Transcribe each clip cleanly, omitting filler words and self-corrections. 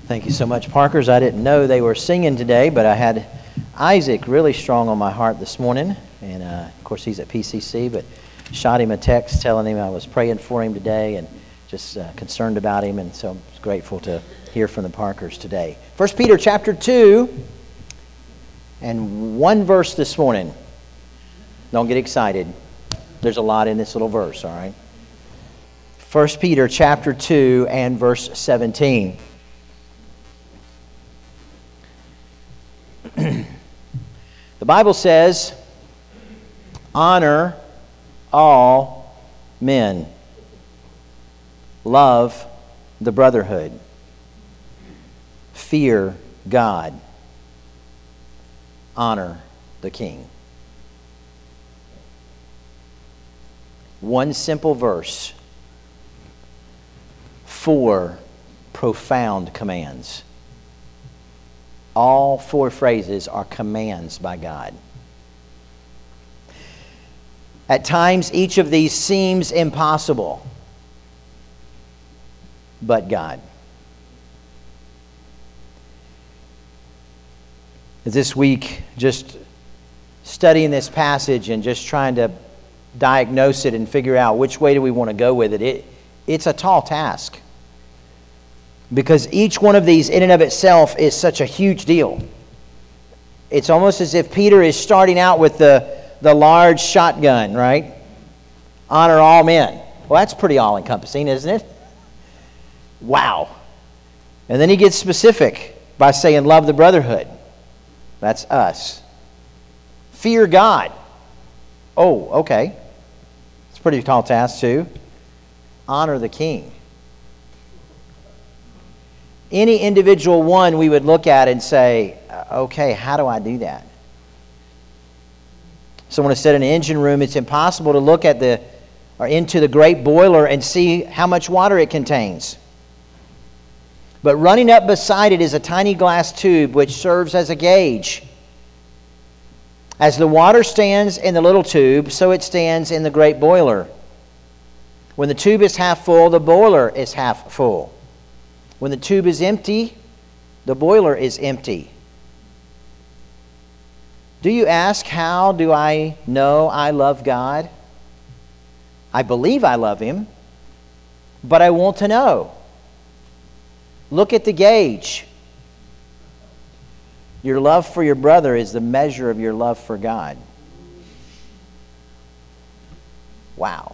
Thank you so much, Parkers. I didn't know they were singing today, but I had Isaac really strong on my heart this morning. And, of course, he's at PCC, but shot him a text telling him I was praying for him today and just concerned about him. And so I'm grateful to hear from the Parkers today. 1 Peter chapter 2 and one verse this morning. Don't get excited. There's a lot in this little verse, all right? 1 Peter chapter 2 and verse 17. The Bible says, honor all men. Love the brotherhood. Fear God. Honor the king. One simple verse. 4 profound commands. All 4 phrases are commands by God. At times, each of these seems impossible, but God. This week, just studying this passage and just trying to diagnose it and figure out which way do we want to go with it, it's a tall task. Because each one of these in and of itself is such a huge deal. It's almost as if Peter is starting out with the large shotgun, right? Honor all men. Well, that's pretty all-encompassing, isn't it? Wow. And then he gets specific by saying, love the brotherhood. That's us. Fear God. Oh, okay. It's a pretty tall task, too. Honor the king. Any individual one we would look at and say, okay, how do I do that? Someone has said in an engine room, it's impossible to look at into the great boiler and see how much water it contains. But running up beside it is a tiny glass tube which serves as a gauge. As the water stands in the little tube, so it stands in the great boiler. When the tube is half full, the boiler is half full. When the tube is empty, the boiler is empty. Do you ask, how do I know I love God? I believe I love Him, but I want to know. Look at the gauge. Your love for your brother is the measure of your love for God. Wow.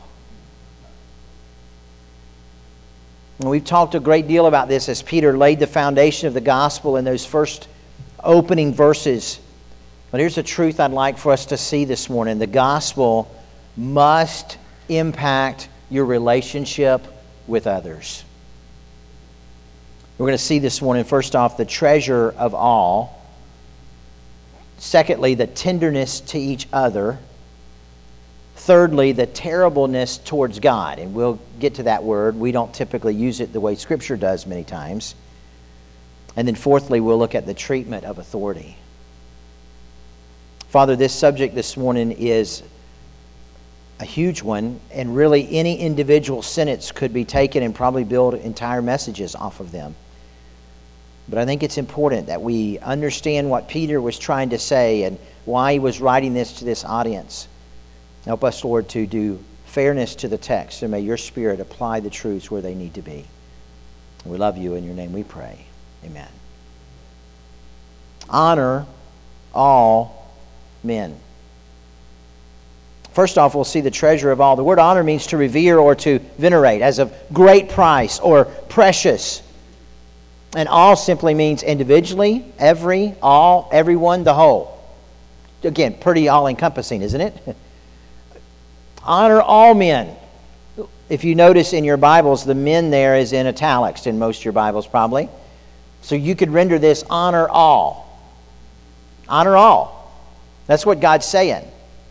And we've talked a great deal about this as Peter laid the foundation of the gospel in those first opening verses. But here's the truth I'd like for us to see this morning. The gospel must impact your relationship with others. We're going to see this morning, first off, the treasure of all. Secondly, the tenderness to each other. Thirdly, the terribleness towards God. And we'll get to that word. We don't typically use it the way Scripture does many times. And then fourthly, we'll look at the treatment of authority. Father, this subject this morning is a huge one. And really, any individual sentence could be taken and probably build entire messages off of them. But I think it's important that we understand what Peter was trying to say and why he was writing this to this audience. Help us, Lord, to do fairness to the text, and may your Spirit apply the truths where they need to be. We love you. In your name we pray. Amen. Honor all men. First off, we'll see the treasure of all. The word honor means to revere or to venerate as of great price or precious. And all simply means individually, every, all, everyone, the whole. Again, pretty all-encompassing, isn't it? Honor all men. If you notice in your Bibles, the men there is in italics in most of your Bibles probably. So you could render this honor all. Honor all. That's what God's saying.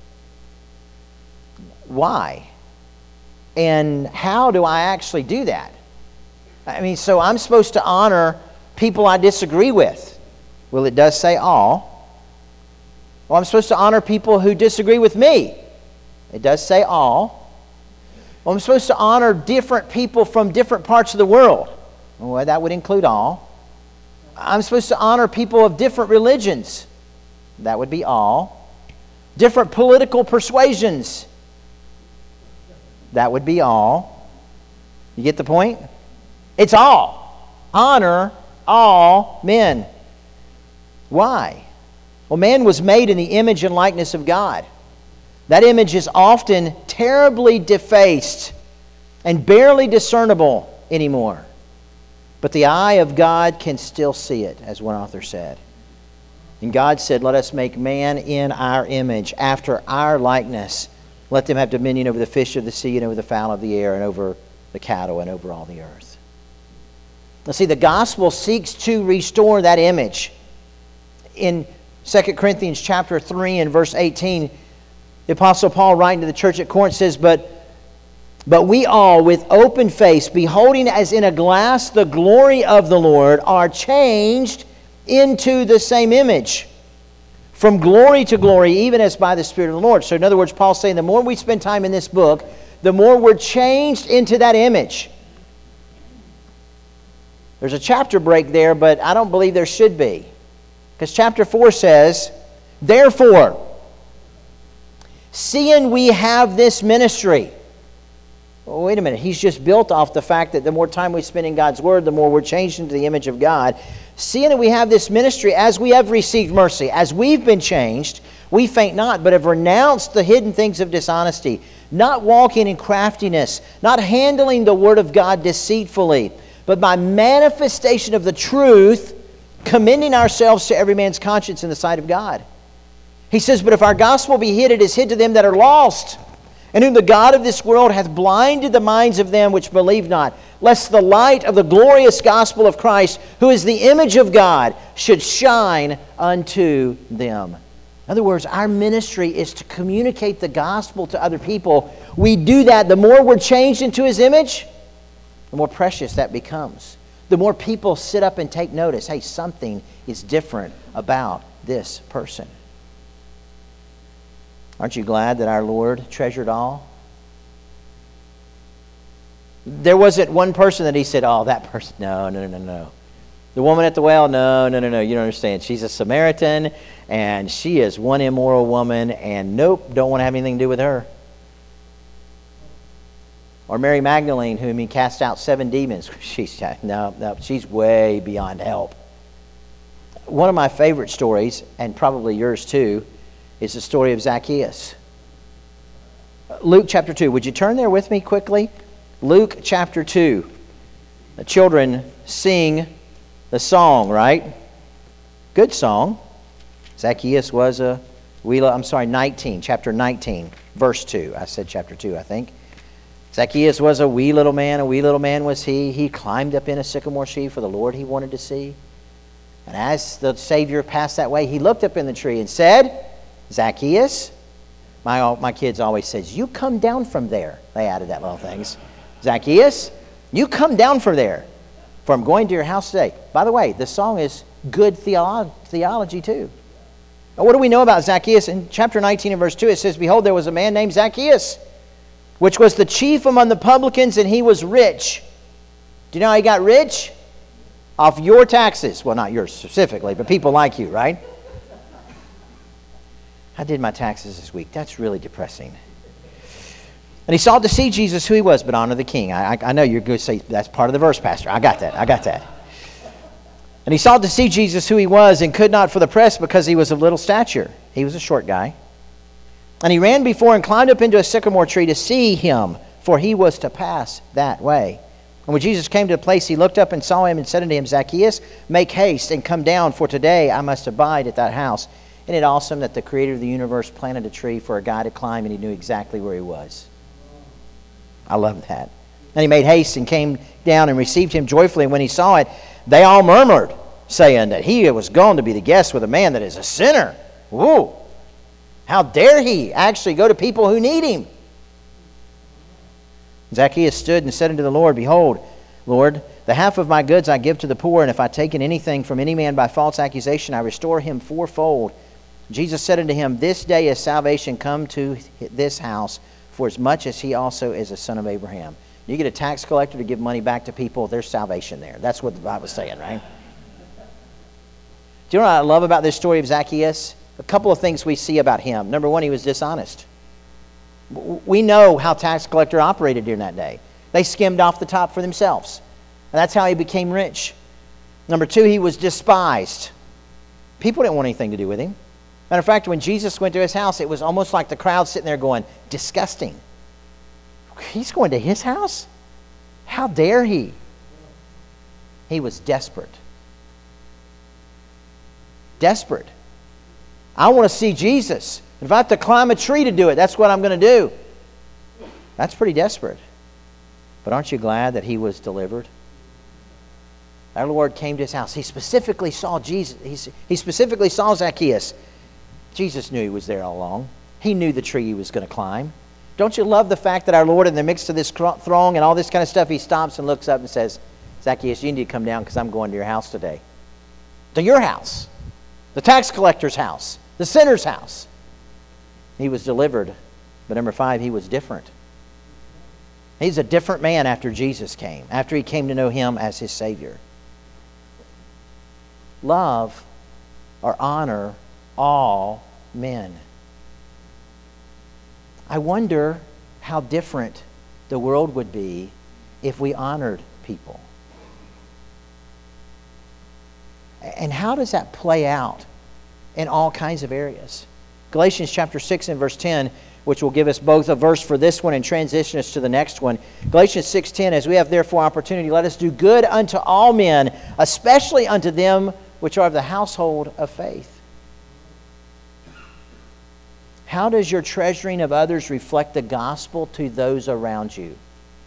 Why? And how do I actually do that? I mean, so I'm supposed to honor people I disagree with. Well, it does say all. Well, I'm supposed to honor people who disagree with me. It does say all. Well, I'm supposed to honor different people from different parts of the world. Well, that would include all. I'm supposed to honor people of different religions. That would be all. Different political persuasions. That would be all. You get the point? It's all. Honor all men. Why? Well, man was made in the image and likeness of God. That image is often terribly defaced and barely discernible anymore. But the eye of God can still see it, as one author said. And God said, let us make man in our image, after our likeness. Let them have dominion over the fish of the sea and over the fowl of the air and over the cattle and over all the earth. Now see, the gospel seeks to restore that image. In 2 Corinthians chapter 3 and verse 18, the Apostle Paul, writing to the church at Corinth, says, But we all, with open face, beholding as in a glass the glory of the Lord, are changed into the same image, from glory to glory, even as by the Spirit of the Lord. So in other words, Paul's saying the more we spend time in this book, the more we're changed into that image. There's a chapter break there, but I don't believe there should be. Because chapter 4 says, Therefore, seeing we have this ministry. Well, wait a minute. He's just built off the fact that the more time we spend in God's Word, the more we're changed into the image of God. Seeing that we have this ministry, as we have received mercy, as we've been changed, we faint not, but have renounced the hidden things of dishonesty, not walking in craftiness, not handling the Word of God deceitfully, but by manifestation of the truth, commending ourselves to every man's conscience in the sight of God. He says, But if our gospel be hid, it is hid to them that are lost, and whom the God of this world hath blinded the minds of them which believe not, lest the light of the glorious gospel of Christ, who is the image of God, should shine unto them. In other words, our ministry is to communicate the gospel to other people. We do that. The more we're changed into His image, the more precious that becomes. The more people sit up and take notice. Hey, something is different about this person. Aren't you glad that our Lord treasured all? There wasn't one person that He said, oh, that person, no. The woman at the well, no, you don't understand. She's a Samaritan, and she is one immoral woman, and nope, don't want to have anything to do with her. Or Mary Magdalene, whom He cast out 7 demons. She's way beyond help. One of my favorite stories, and probably yours too, is the story of Zacchaeus. Luke chapter 2. Would you turn there with me quickly? Luke chapter 2. The children sing the song, right? Good song. Zacchaeus was a 19, chapter 19, verse 2. I said chapter 2, I think. Zacchaeus was a wee little man was he. He climbed up in a sycamore tree for the Lord he wanted to see. And as the Savior passed that way, he looked up in the tree and said, Zacchaeus, my kids always says, you come down from there. They added that little things. Zacchaeus, you come down from there, for I'm going to your house today. By the way, the song is good theology too. Now, what do we know about Zacchaeus? In chapter 19 and verse 2, it says, Behold, there was a man named Zacchaeus, which was the chief among the publicans, and he was rich. Do you know how he got rich? Off your taxes. Well, not yours specifically, but people like you, right? I did my taxes this week. That's really depressing. And he sought to see Jesus, who He was, but honor the King. I know you're going to say, that's part of the verse, Pastor. I got that. And he sought to see Jesus, who He was, and could not for the press, because He was of little stature. He was a short guy. And he ran before and climbed up into a sycamore tree to see Him, for he was to pass that way. And when Jesus came to the place, he looked up and saw him and said unto him, Zacchaeus, make haste and come down, for today I must abide at that house. Isn't it awesome that the Creator of the universe planted a tree for a guy to climb, and He knew exactly where he was? I love that. And he made haste and came down and received him joyfully. And when he saw it, they all murmured, saying that he was gone to be the guest with a man that is a sinner. Whoa! How dare he actually go to people who need him? Zacchaeus stood and said unto the Lord, Behold, Lord, the half of my goods I give to the poor, and if I take anything from any man by false accusation, I restore him fourfold. Jesus said unto him, This day is salvation come to this house, for as much as he also is a son of Abraham. You get a tax collector to give money back to people, there's salvation there. That's what the Bible's saying, right? Do you know what I love about this story of Zacchaeus? A couple of things we see about him. Number one, he was dishonest. We know how tax collector operated during that day. They skimmed off the top for themselves. And that's how he became rich. Number two, he was despised. People didn't want anything to do with him. Matter of fact, when Jesus went to his house, it was almost like the crowd sitting there going, disgusting. He's going to his house? How dare he? He was desperate. Desperate. I want to see Jesus. If I have to climb a tree to do it, that's what I'm going to do. That's pretty desperate. But aren't you glad that he was delivered? Our Lord came to his house. He specifically saw Jesus. He specifically saw Zacchaeus. Jesus knew he was there all along. He knew the tree he was going to climb. Don't you love the fact that our Lord, in the midst of this throng and all this kind of stuff, he stops and looks up and says, Zacchaeus, you need to come down because I'm going to your house today. To your house. The tax collector's house. The sinner's house. He was delivered. But number 5, he was different. He's a different man after Jesus came. After he came to know him as his Savior. Love or honor all men. I wonder how different the world would be if we honored people. And how does that play out in all kinds of areas? Galatians chapter 6 and verse 10, which will give us both a verse for this one and transition us to the next one. Galatians 6:10, as we have therefore opportunity, let us do good unto all men, especially unto them which are of the household of faith. How does your treasuring of others reflect the gospel to those around you?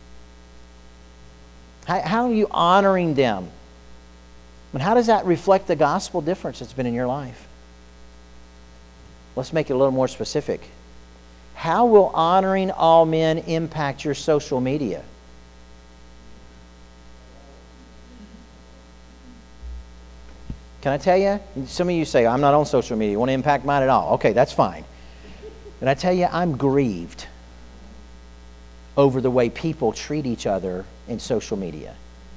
How are you honoring them? And how does that reflect the gospel difference that's been in your life? Let's make it a little more specific. How will honoring all men impact your social media? Can I tell you? Some of you say, I'm not on social media. You want to impact mine at all? Okay, that's fine. And I tell you, I'm grieved over the way people treat each other in social media.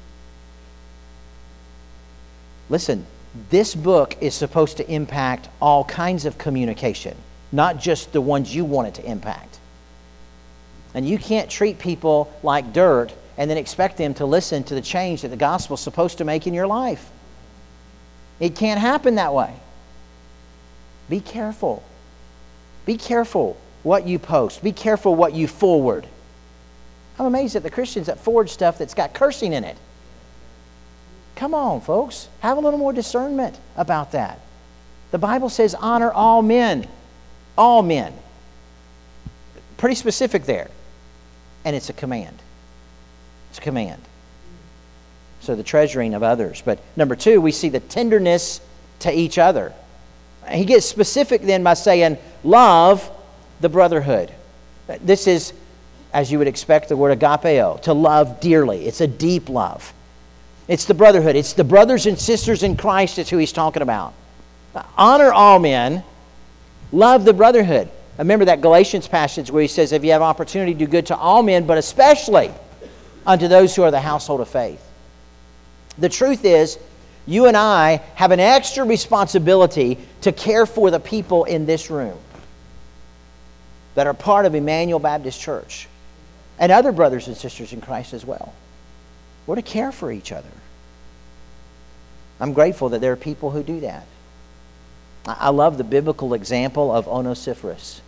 Listen, this book is supposed to impact all kinds of communication, not just the ones you want it to impact. And you can't treat people like dirt and then expect them to listen to the change that the gospel is supposed to make in your life. It can't happen that way. Be careful. Be careful what you post. Be careful what you forward. I'm amazed at the Christians that forward stuff that's got cursing in it. Come on, folks. Have a little more discernment about that. The Bible says honor all men. All men. Pretty specific there. And it's a command. It's a command. So the treasuring of others. But number 2, we see the tenderness to each other. He gets specific then by saying, love the brotherhood. This is, as you would expect, the word agapeo, to love dearly. It's a deep love. It's the brotherhood. It's the brothers and sisters in Christ is who he's talking about. Honor all men. Love the brotherhood. Remember that Galatians passage where he says, if you have opportunity, do good to all men, but especially unto those who are the household of faith. The truth is, you and I have an extra responsibility to care for the people in this room that are part of Emmanuel Baptist Church and other brothers and sisters in Christ as well. We're to care for each other. I'm grateful that there are people who do that. I love the biblical example of Onesiphorus.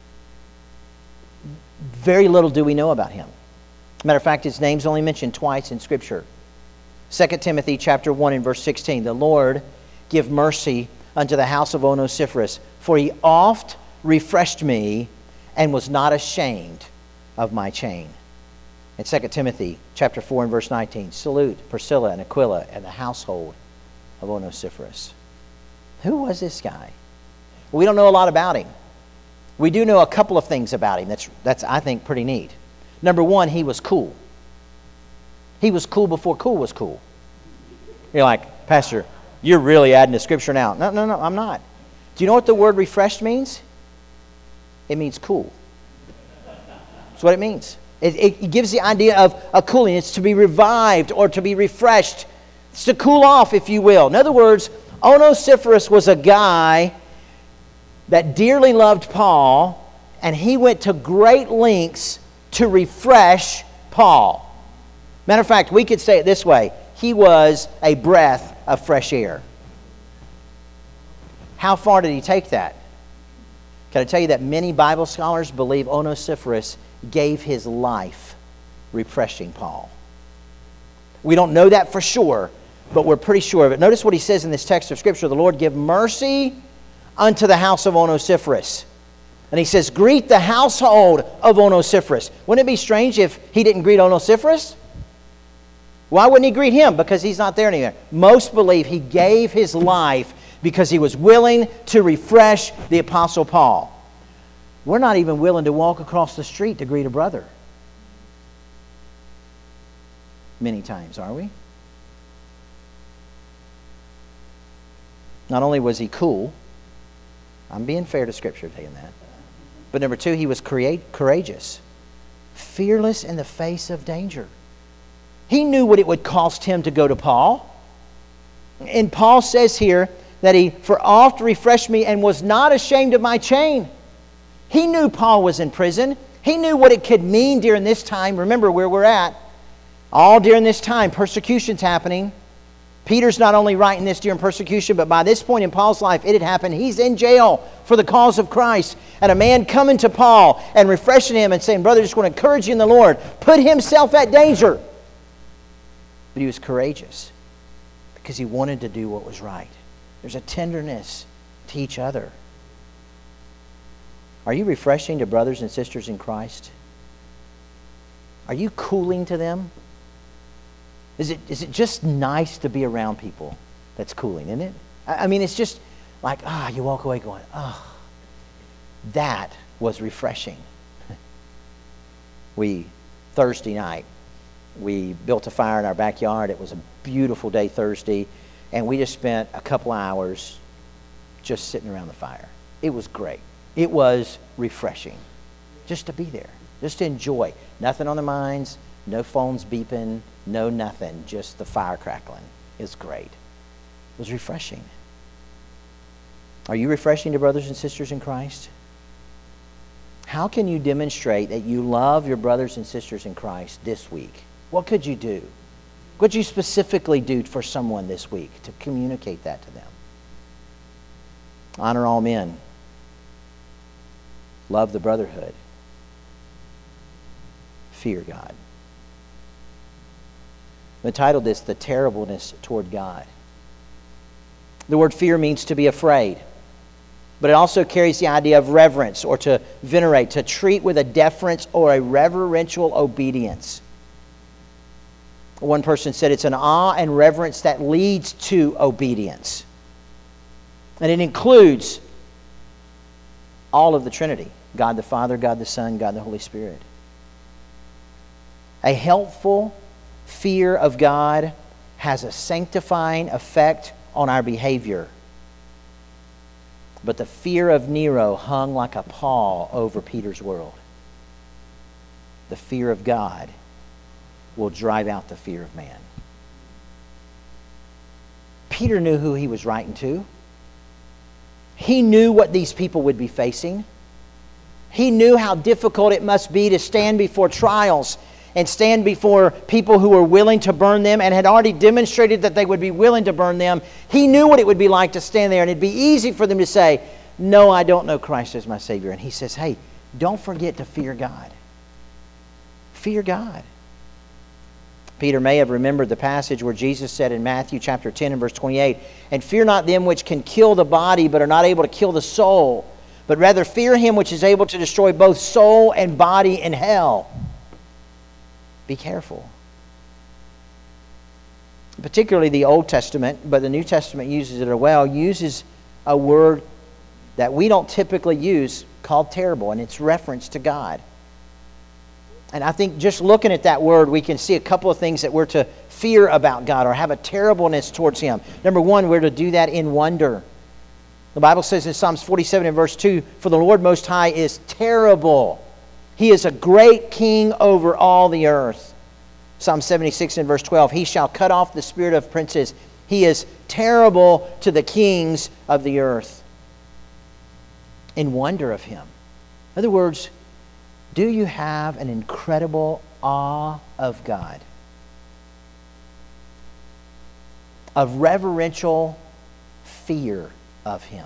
Very little do we know about him. Matter of fact, his name's only mentioned twice in Scripture. 2 Timothy chapter 1 and verse 16. The Lord give mercy unto the house of Onesiphorus, for he oft refreshed me and was not ashamed of my chain. In 2 Timothy chapter 4 and verse 19. Salute Priscilla and Aquila and the household of Onesiphorus. Who was this guy? We don't know a lot about him. We do know a couple of things about him that's I think pretty neat. Number 1, he was cool. He was cool before cool was cool. You're like, Pastor, you're really adding to Scripture now. No, I'm not. Do you know what the word refreshed means? It means cool. That's what it means. It gives the idea of a cooling. It's to be revived or to be refreshed. It's to cool off, if you will. In other words, Onesiphorus was a guy that dearly loved Paul, and he went to great lengths to refresh Paul. Matter of fact, we could say it this way. He was a breath of fresh air. How far did he take that? Can I tell you that many Bible scholars believe Onesiphorus gave his life refreshing Paul? We don't know that for sure, but we're pretty sure of it. Notice what he says in this text of Scripture. The Lord give mercy unto the house of Onesiphorus. And he says, greet the household of Onesiphorus. Wouldn't it be strange if he didn't greet Onesiphorus? Why wouldn't he greet him? Because he's not there anymore. Most believe he gave his life because he was willing to refresh the Apostle Paul. We're not even willing to walk across the street to greet a brother. Many times, are we? Not only was he cool, I'm being fair to Scripture saying that, but number two, he was courageous, fearless in the face of danger. He knew what it would cost him to go to Paul. And Paul says here that he for oft refreshed me and was not ashamed of my chain. He knew Paul was in prison. He knew what it could mean during this time. Remember where we're at. All during this time, persecution's happening. Peter's not only writing this during persecution, but by this point in Paul's life, it had happened. He's in jail for the cause of Christ. And a man coming to Paul and refreshing him and saying, brother, I just want to encourage you in the Lord. Put himself at danger. But he was courageous because he wanted to do what was right. There's a tenderness to each other. Are you refreshing to brothers and sisters in Christ? Are you cooling to them? Is it just nice to be around people that's cooling, isn't it? I mean, it's just like, you walk away going, that was refreshing. Thursday night, we built a fire in our backyard. It was a beautiful day Thursday, and we just spent a couple hours just sitting around the fire. It was great. It was refreshing just to be there, just to enjoy. Nothing on the minds, no phones beeping, no nothing, just the fire crackling. It's great. It was refreshing. Are you refreshing to brothers and sisters in Christ? How can you demonstrate that you love your brothers and sisters in Christ this week? What could you do? What could you specifically do for someone this week to communicate that to them? Honor all men. Love the brotherhood. Fear God. I entitled this, The Terribleness Toward God. The word fear means to be afraid, but it also carries the idea of reverence or to venerate, to treat with a deference or a reverential obedience. One person said it's an awe and reverence that leads to obedience. And it includes all of the Trinity, God the Father, God the Son, God the Holy Spirit. A helpful fear of God has a sanctifying effect on our behavior. But the fear of Nero hung like a pall over Peter's world. The fear of God will drive out the fear of man. Peter knew who he was writing to. He knew what these people would be facing. He knew how difficult it must be to stand before trials and stand before people who were willing to burn them and had already demonstrated that they would be willing to burn them. He knew what it would be like to stand there, and it'd be easy for them to say, no, I don't know Christ as my Savior. And he says, hey, don't forget to fear God. Fear God. Peter may have remembered the passage where Jesus said in Matthew chapter 10 and verse 28, and fear not them which can kill the body but are not able to kill the soul, but rather fear him which is able to destroy both soul and body in hell. Be careful. Particularly the Old Testament, but the New Testament uses it as well, uses a word that we don't typically use called terrible, and it's reference to God. And I think just looking at that word, we can see a couple of things that we're to fear about God or have a terribleness towards Him. Number one, we're to do that in wonder. The Bible says in Psalms 47 and verse 2, for the Lord Most High is terrible. He is a great king over all the earth. Psalm 76 and verse 12, He shall cut off the spirit of princes. He is terrible to the kings of the earth. In wonder of Him. In other words, do you have an incredible awe of God? Of reverential fear of Him.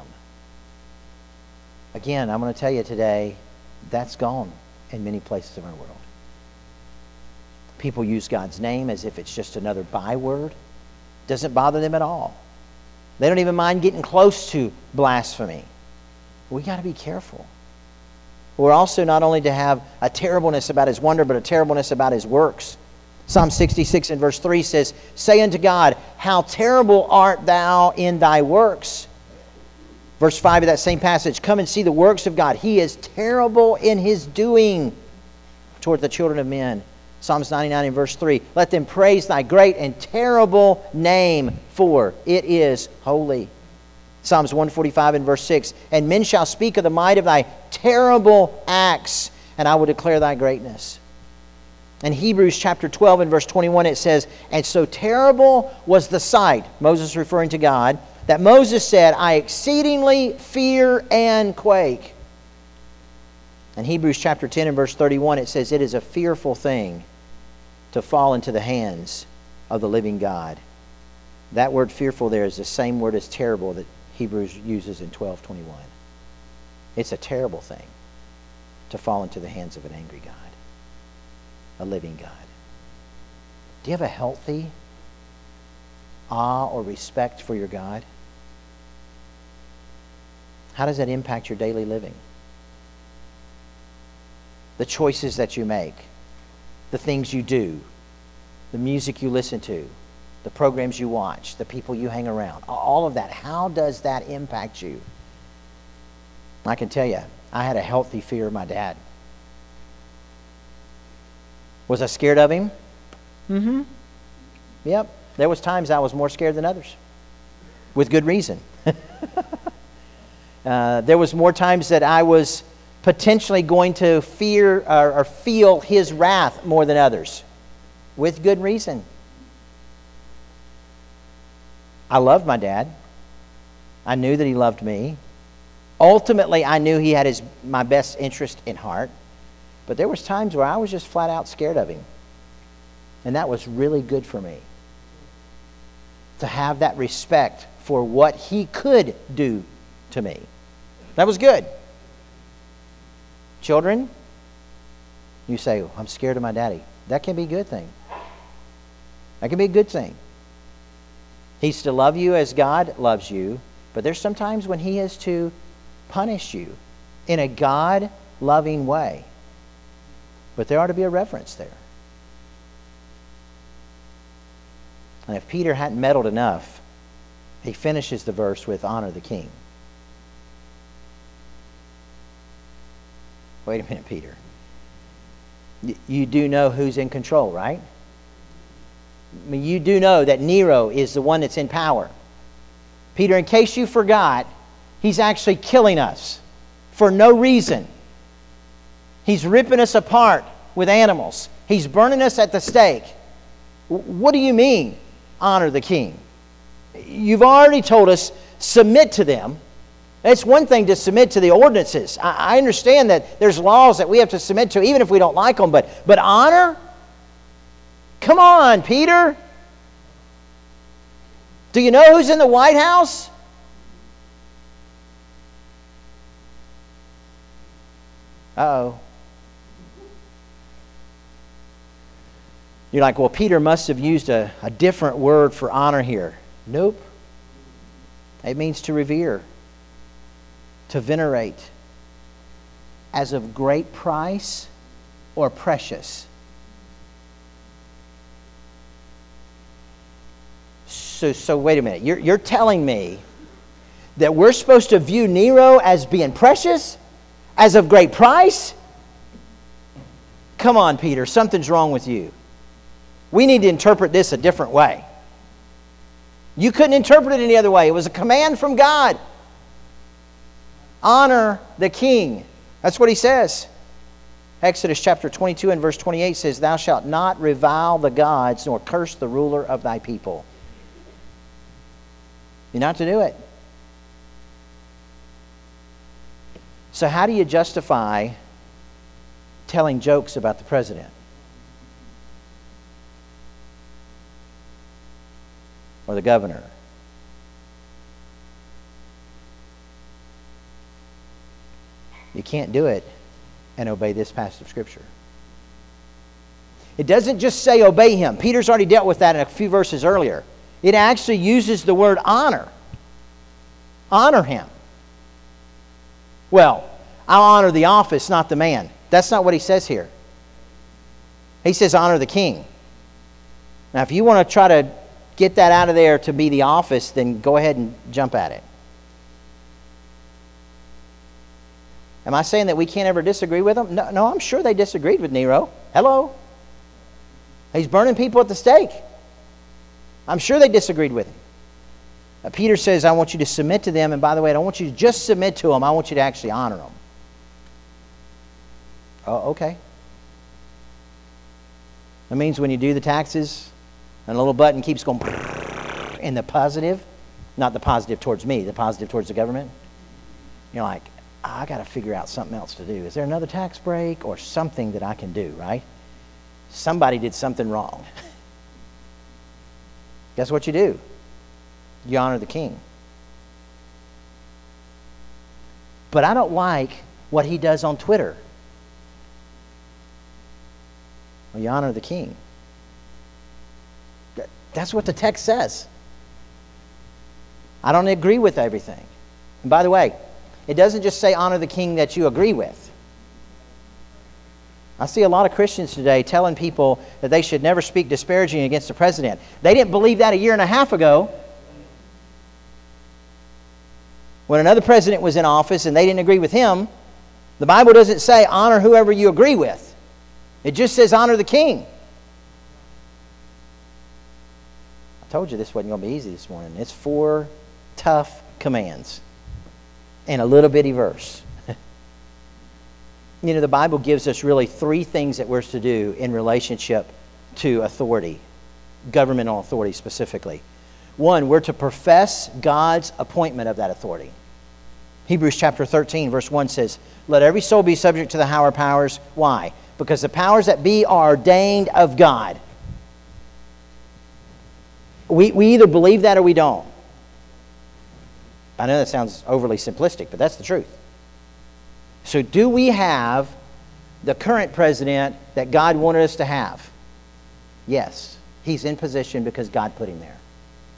Again, I'm going to tell you today, that's gone in many places of our world. People use God's name as if it's just another byword. Doesn't bother them at all. They don't even mind getting close to blasphemy. We got to be careful. We're also not only to have a terribleness about His wonder, but a terribleness about His works. Psalm 66 and verse 3 says, "Say unto God, how terrible art thou in thy works." Verse 5 of that same passage, "Come and see the works of God. He is terrible in His doing toward the children of men." Psalms 99 and verse 3, "Let them praise thy great and terrible name, for it is holy." Psalms 145 and verse 6, "And men shall speak of the might of thy terrible acts, and I will declare thy greatness." In Hebrews chapter 12 and verse 21 it says, "And so terrible was the sight," Moses referring to God, "that Moses said, I exceedingly fear and quake." In Hebrews chapter 10 and verse 31 it says, "It is a fearful thing to fall into the hands of the living God." That word fearful there is the same word as terrible that Hebrews uses in 12:21. It's a terrible thing to fall into the hands of an angry God, a living God. Do you have a healthy awe or respect for your God? How does that impact your daily living? The choices that you make, the things you do, the music you listen to, the programs you watch, the people you hang around, all of that. How does that impact you? I can tell you, I had a healthy fear of my dad. Was I scared of him? Mm-hmm. Yep. There was times I was more scared than others. With good reason. There was more times that I was potentially going to fear or feel his wrath more than others. With good reason. I loved my dad. I knew that he loved me. Ultimately, I knew he had my best interest in heart. But there was times where I was just flat out scared of him. And that was really good for me. To have that respect for what he could do to me. That was good. Children, you say, oh, I'm scared of my daddy. That can be a good thing. That can be a good thing. He's to love you as God loves you, but there's sometimes when he is to punish you in a God-loving way. But there ought to be a reverence there. And if Peter hadn't meddled enough, he finishes the verse with honor the king. Wait a minute, Peter. You do know who's in control, right? I mean, you do know that Nero is the one that's in power. Peter, in case you forgot, he's actually killing us for no reason. He's ripping us apart with animals. He's burning us at the stake. What do you mean, honor the king? You've already told us, submit to them. It's one thing to submit to the ordinances. I understand that there's laws that we have to submit to, even if we don't like them. But honor? Come on, Peter. Do you know who's in the White House? Uh-oh. You're like, well, Peter must have used a different word for honor here. Nope. It means to revere, to venerate, as of great price or precious. So wait a minute. You're telling me that we're supposed to view Nero as being precious? As of great price? Come on, Peter. Something's wrong with you. We need to interpret this a different way. You couldn't interpret it any other way. It was a command from God. Honor the king. That's what he says. Exodus chapter 22 and verse 28 says, Thou shalt not revile the gods, nor curse the ruler of thy people. You're not to do it. So how do you justify telling jokes about the president? Or the governor? You can't do it and obey this passage of Scripture. It doesn't just say obey him. Peter's already dealt with that in a few verses earlier. It actually uses the word honor. Honor him. Well, I'll honor the office, not the man. That's not what he says here. He says honor the king. Now, if you want to try to get that out of there to be the office, then go ahead and jump at it. Am I saying that we can't ever disagree with them? No, I'm sure they disagreed with Nero. Hello? He's burning people at the stake. I'm sure they disagreed with him. Peter says, I want you to submit to them. And by the way, I don't want you to just submit to them. I want you to actually honor them. Oh, okay. That means when you do the taxes, and a little button keeps going in the positive, not the positive towards me, the positive towards the government. You're like, I got to figure out something else to do. Is there another tax break or something that I can do, right? Somebody did something wrong. Guess what you do? You honor the king. But I don't like what he does on Twitter. Well, you honor the king. That's what the text says. I don't agree with everything. And by the way, it doesn't just say honor the king that you agree with. I see a lot of Christians today telling people that they should never speak disparaging against the president. They didn't believe that a year and a half ago when another president was in office and they didn't agree with him. The Bible doesn't say honor whoever you agree with. It just says honor the king. I told you this wasn't going to be easy this morning. It's 4 tough commands in a little bitty verse. You know, the Bible gives us really 3 things that we're to do in relationship to authority, governmental authority specifically. 1, we're to profess God's appointment of that authority. Hebrews chapter 13, verse 1 says, let every soul be subject to the higher powers. Why? Because the powers that be are ordained of God. We either believe that or we don't. I know that sounds overly simplistic, but that's the truth. So do we have the current president that God wanted us to have? Yes. He's in position because God put him there.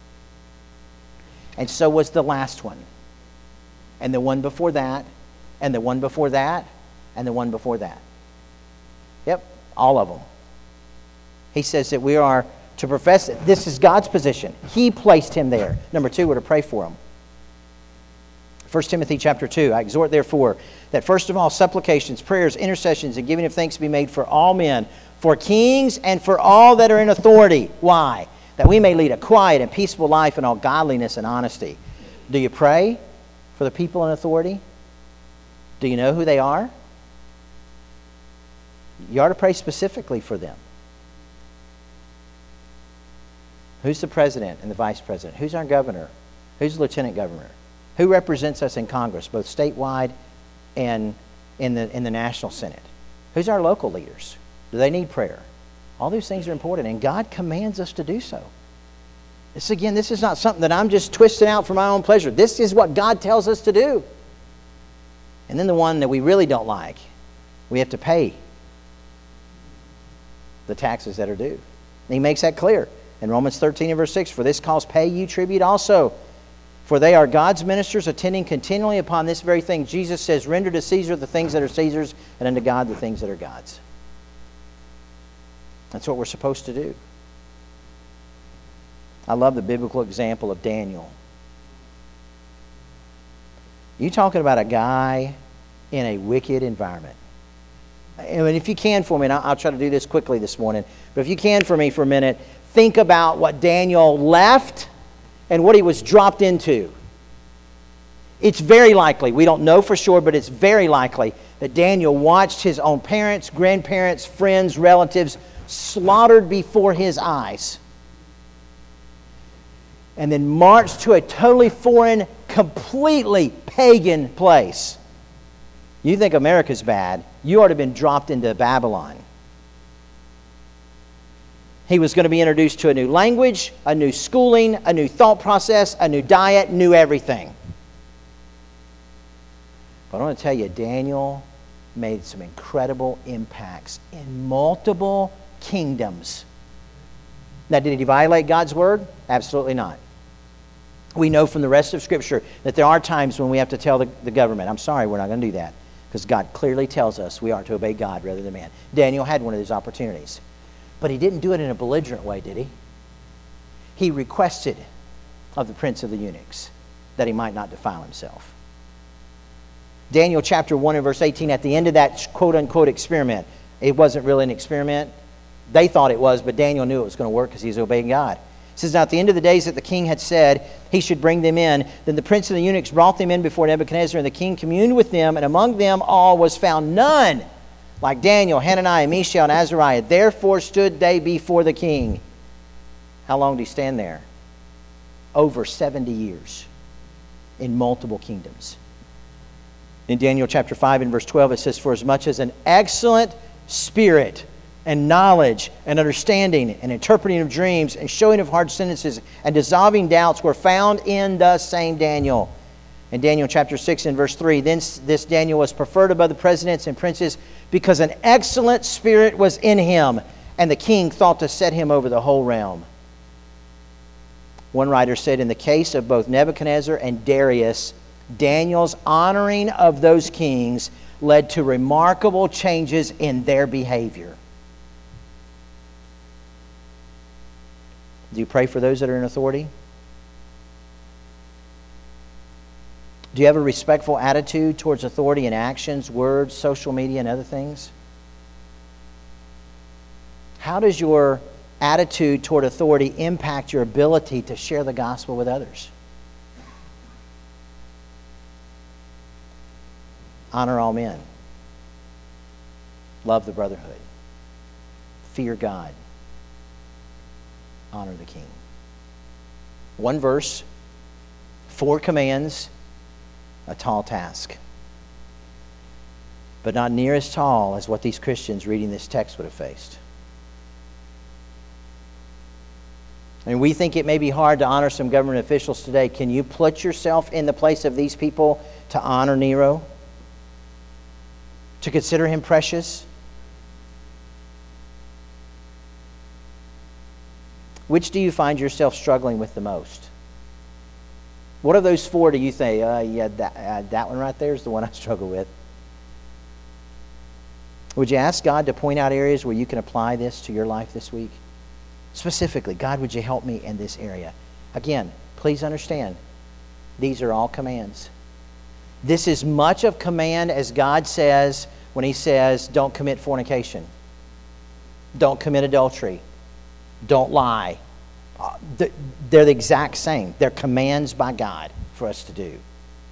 And so was the last one. And the one before that, and the one before that, and the one before that. Yep, all of them. He says that we are to profess it. This is God's position. He placed him there. Number 2, we're to pray for him. 1 Timothy chapter 2, I exhort therefore that first of all supplications, prayers, intercessions, and giving of thanks be made for all men, for kings and for all that are in authority. Why? That we may lead a quiet and peaceable life in all godliness and honesty. Do you pray for the people in authority? Do you know who they are? You ought to pray specifically for them. Who's the president and the vice president? Who's our governor? Who's the lieutenant governor? Who represents us in Congress, both statewide and in the National Senate? Who's our local leaders? Do they need prayer? All these things are important, and God commands us to do so. This is not something that I'm just twisting out for my own pleasure. This is what God tells us to do. And then the one that we really don't like, we have to pay the taxes that are due. And he makes that clear in Romans 13 and verse 6, for this cause pay you tribute also. For they are God's ministers, attending continually upon this very thing. Jesus says, render to Caesar the things that are Caesar's, and unto God the things that are God's. That's what we're supposed to do. I love the biblical example of Daniel. You talking about a guy in a wicked environment. And if you can for me, and I'll try to do this quickly this morning, but if you can for me for a minute, think about what Daniel left and what he was dropped into. It's very likely, we don't know for sure, but it's very likely that Daniel watched his own parents, grandparents, friends, relatives slaughtered before his eyes. and then marched to a totally foreign, completely pagan place. You think America's bad, you ought to have been dropped into Babylon. He was going to be introduced to a new language, a new schooling, a new thought process, a new diet, new everything. But I want to tell you, Daniel made some incredible impacts in multiple kingdoms. Now, did he violate God's word? Absolutely not. We know from the rest of Scripture that there are times when we have to tell the government, I'm sorry, we're not going to do that. Because God clearly tells us we are to obey God rather than man. Daniel had one of those opportunities. But he didn't do it in a belligerent way, did he? He requested of the prince of the eunuchs that he might not defile himself. Daniel chapter 1 and verse 18, at the end of that quote-unquote experiment, it wasn't really an experiment. They thought it was, but Daniel knew it was going to work because he was obeying God. It says, now at the end of the days that the king had said he should bring them in, then the prince of the eunuchs brought them in before Nebuchadnezzar, and the king communed with them, and among them all was found none like Daniel, Hananiah, Mishael, and Azariah. Therefore stood they before the king. How long did he stand there? Over 70 years in multiple kingdoms. In Daniel chapter 5 and verse 12, it says, for as much as an excellent spirit and knowledge and understanding and interpreting of dreams and showing of hard sentences and dissolving doubts were found in the same Daniel. In Daniel chapter 6 and verse 3, then this Daniel was preferred above the presidents and princes because an excellent spirit was in him, and the king thought to set him over the whole realm. One writer said, in the case of both Nebuchadnezzar and Darius, Daniel's honoring of those kings led to remarkable changes in their behavior. Do you pray for those that are in authority? Do you have a respectful attitude towards authority in actions, words, social media, and other things? How does your attitude toward authority impact your ability to share the gospel with others? Honor all men. Love the brotherhood. Fear God. Honor the king. One verse, 4 commands, a tall task. But not near as tall as what these Christians reading this text would have faced. I mean, we think it may be hard to honor some government officials today. Can you put yourself in the place of these people to honor Nero? To consider him precious? Which do you find yourself struggling with the most? What of those 4 do you say, that one right there is the one I struggle with? Would you ask God to point out areas where you can apply this to your life this week? Specifically, God, would you help me in this area? Again, please understand, these are all commands. This is much of command as God says when he says, don't commit fornication. Don't commit adultery. Don't lie. They're the exact same. They're commands by God for us to do.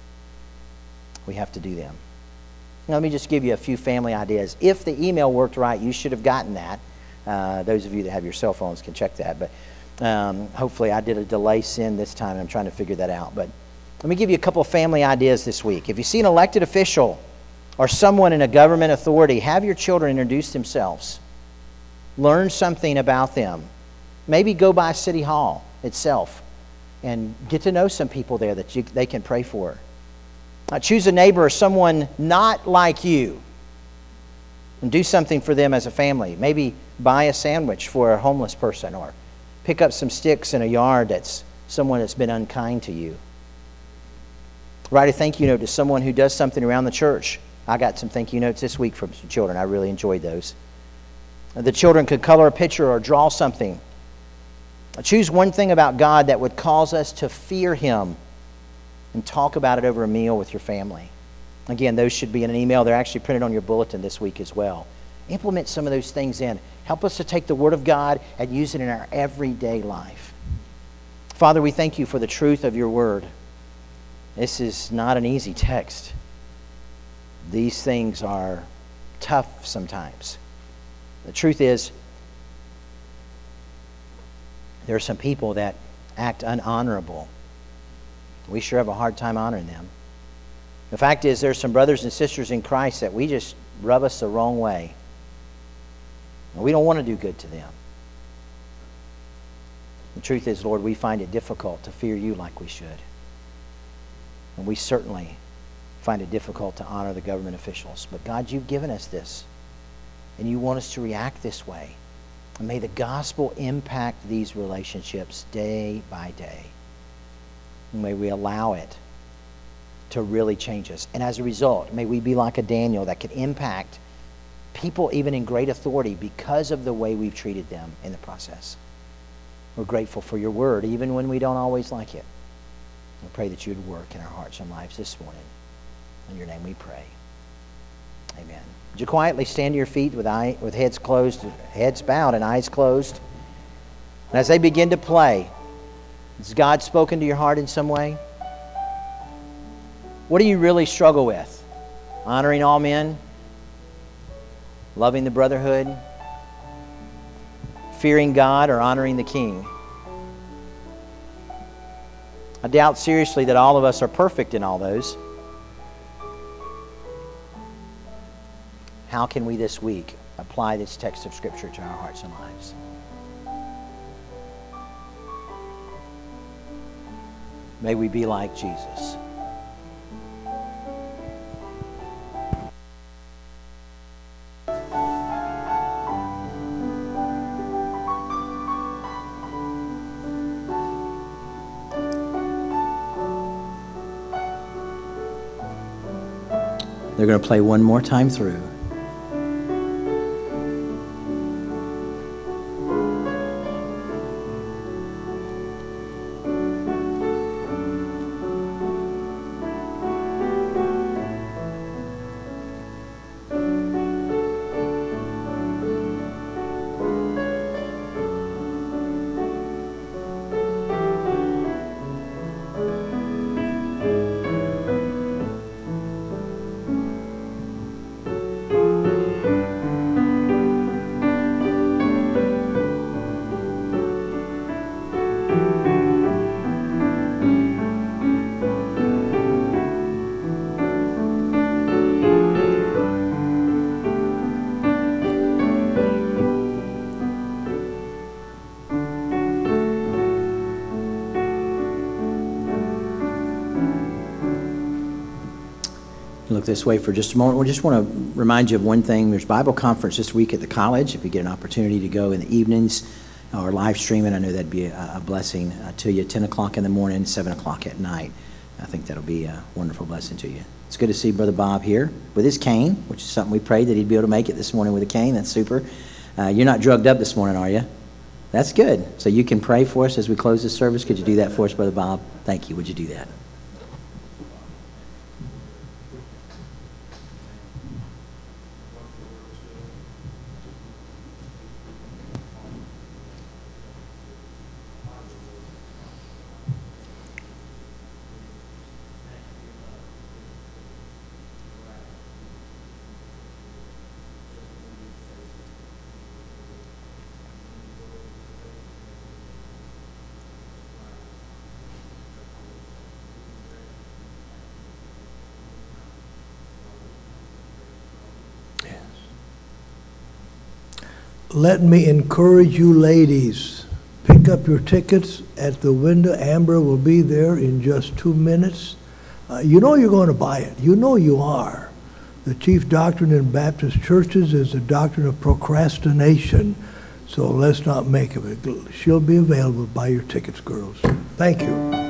We have to do them. Now, let me just give you a few family ideas. If the email worked right, you should have gotten that. Those of you that have your cell phones can check that. But hopefully I did a delay send this time. I'm trying to figure that out. But let me give you a couple of family ideas this week. If you see an elected official or someone in a government authority, have your children introduce themselves. Learn something about them. Maybe go by City Hall itself and get to know some people there that they can pray for. Choose a neighbor or someone not like you and do something for them as a family. Maybe buy a sandwich for a homeless person or pick up some sticks in a yard that's someone that's been unkind to you. Write a thank you note to someone who does something around the church. I got some thank you notes this week from some children. I really enjoyed those. The children could color a picture or draw something. Choose one thing about God that would cause us to fear him and talk about it over a meal with your family. Again, those should be in an email. They're actually printed on your bulletin this week as well. Implement some of those things in. Help us to take the Word of God and use it in our everyday life. Father, we thank you for the truth of your Word. This is not an easy text. These things are tough sometimes. The truth is, there are some people that act unhonorable. We sure have a hard time honoring them. The fact is, there's some brothers and sisters in Christ that we just rub us the wrong way. And we don't want to do good to them. The truth is, Lord, we find it difficult to fear you like we should. And we certainly find it difficult to honor the government officials. But God, you've given us this. And you want us to react this way. And may the gospel impact these relationships day by day. And may we allow it to really change us. And as a result, may we be like a Daniel that can impact people even in great authority because of the way we've treated them in the process. We're grateful for your word, even when we don't always like it. I pray that you would work in our hearts and lives this morning. In your name we pray. Amen. Would you quietly stand to your feet with heads closed, heads bowed and eyes closed? And as they begin to play, has God spoken to your heart in some way? What do you really struggle with? Honoring all men? Loving the brotherhood? Fearing God or honoring the King? I doubt seriously that all of us are perfect in all those. How can we this week apply this text of Scripture to our hearts and lives? May we be like Jesus. They're going to play one more time through. Look this way for just a moment. We just want to remind you of one thing. There's Bible conference this week at the college. If you get an opportunity to go in the evenings or live streaming, I know that'd be a blessing to you. 10 o'clock in the morning, 7 o'clock at night. I think that'll be a wonderful blessing to you. It's good to see Brother Bob here with his cane, which is something we prayed that he'd be able to make it this morning with a cane. That's super. You're not drugged up this morning, are you? That's good. So you can pray for us as we close this service. Could you do that for us, Brother Bob? Thank you. Would you do that? Let me encourage you ladies, pick up your tickets at the window. Amber will be there in just 2 minutes. You know you're going to buy it. You know you are. The chief doctrine in Baptist churches is the doctrine of procrastination. So let's not make of it. She'll be available. Buy your tickets, girls. Thank you.